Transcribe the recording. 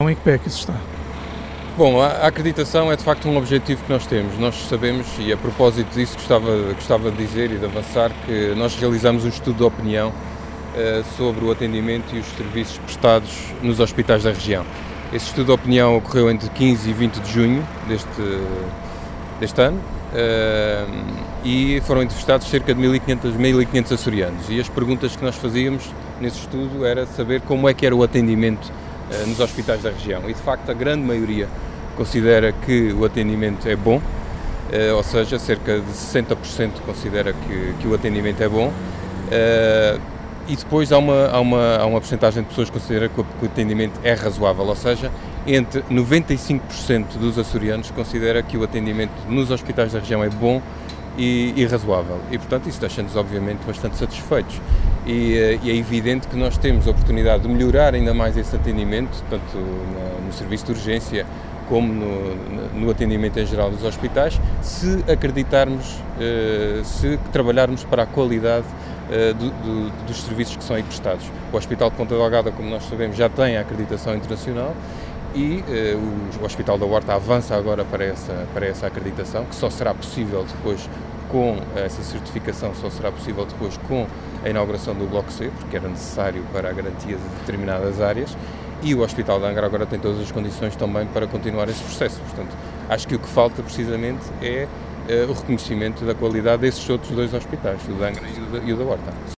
Em que pé que isso está? Bom, a acreditação é de facto um objetivo que nós temos. Nós sabemos, e a propósito disso gostava de dizer e de avançar, que nós realizamos um estudo de opinião sobre o atendimento e os serviços prestados nos hospitais da região. Esse estudo de opinião ocorreu entre 15 e 20 de junho deste ano e foram entrevistados cerca de 1.500 açorianos. E as perguntas que nós fazíamos nesse estudo era saber como é que era o atendimento nos hospitais da região. E de facto a grande maioria considera que o atendimento é bom, ou seja, cerca de 60% considera que o atendimento é bom. E depois há uma percentagem de pessoas que considera que o atendimento é razoável, ou seja, entre 95% dos açorianos considera que o atendimento nos hospitais da região é bom e razoável. E, portanto, isso deixa-nos, obviamente, bastante satisfeitos. E é evidente que nós temos a oportunidade de melhorar ainda mais esse atendimento, tanto no serviço de urgência como no atendimento em geral dos hospitais, se acreditarmos, se trabalharmos para a qualidade dos serviços que são aí prestados. O Hospital de Ponta Delgada, como nós sabemos, já tem a acreditação internacional e o Hospital da Horta avança agora para essa acreditação, que só será possível depois com essa certificação, só será possível depois com a inauguração do Bloco C, porque era necessário para a garantia de determinadas áreas, e o Hospital de Angra agora tem todas as condições também para continuar esse processo. Portanto, acho que o que falta precisamente é o reconhecimento da qualidade desses outros dois hospitais, o de Angra e o da Horta.